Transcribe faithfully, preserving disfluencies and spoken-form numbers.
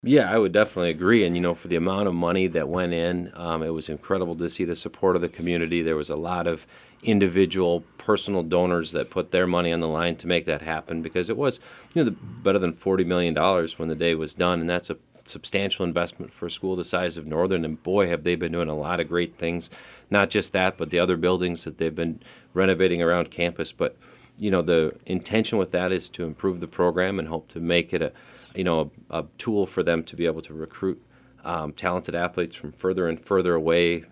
Yeah, I would definitely agree. And, you know, for the amount of money that went in, um, it was incredible to see the support of the community. There was a lot of individual personal donors that put their money on the line to make that happen because it was, you know, the, better than forty million dollars when the day was done. And that's a substantial investment for a school the size of Northern. And boy, have they been doing a lot of great things. Not just that, but the other buildings that they've been renovating around campus. But, you know, the intention with that is to improve the program and hope to make it a you know, a, a tool for them to be able to recruit um, talented athletes from further and further away